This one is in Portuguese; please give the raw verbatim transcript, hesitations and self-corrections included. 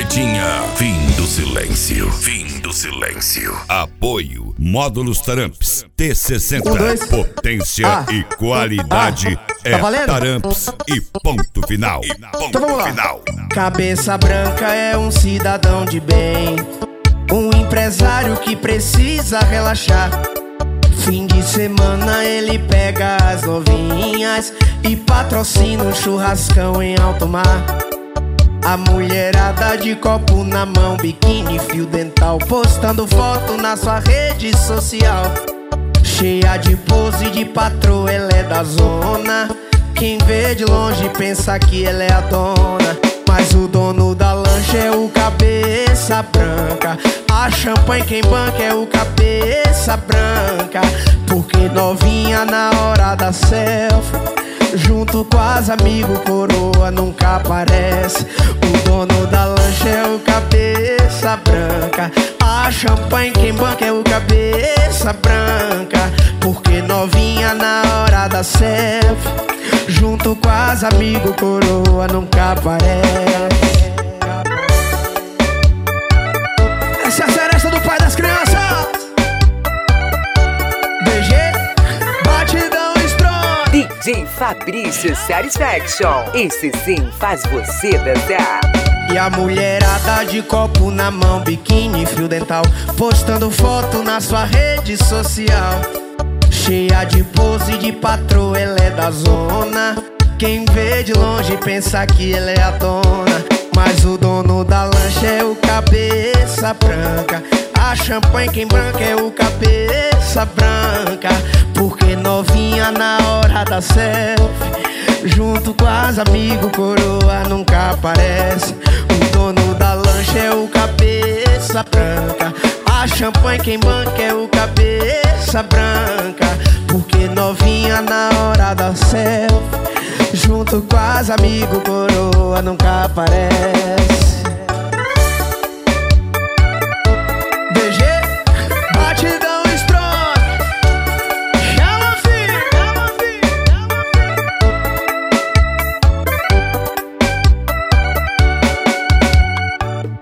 Pretinha, fim do silêncio. Fim do silêncio. Apoio Módulos Taramps T sessenta. Um, dois. Potência Ah. e qualidade Ah. é Tá valendo? Taramps e ponto final. E ponto Então vamos lá. final. Cabeça branca é um cidadão de bem, um empresário que precisa relaxar. Fim de semana ele pega as novinhas e patrocina um churrascão em alto mar. A mulherada de copo na mão, biquíni, fio dental, postando foto na sua rede social. Cheia de pose de patroa, ela é da zona. Quem vê de longe pensa que ela é a dona, mas o dono da lancha é o cabeça branca. A champanhe quem banca é o cabeça branca. Porque novinha na hora da selfie, junto com as amigos, coroa nunca aparece. O dono da lancha é o cabeça branca. A champanhe quem banca é o cabeça branca. Porque novinha na hora da selfie, junto com as amigos, coroa nunca aparece. Essa é a seresta do pai das crianças. D G Batidão Strong. D J Fabrício Satisfaction. Esse sim faz você dançar. E a mulherada de copo na mão, biquíni, fio dental, postando foto na sua rede social. Cheia de pose de patroa, ela é da zona. Quem vê de longe pensa que ela é a dona, mas o dono da lancha é o cabeça branca. A champanhe quem branca é o cabeça branca. Porque novinha na hora da selfie, junto com as amigos, coroa nunca aparece. O dono da lancha é o cabeça branca. A champanhe quem banca é o cabeça branca. Porque novinha na hora da selfie, junto com as amigos, coroa nunca aparece.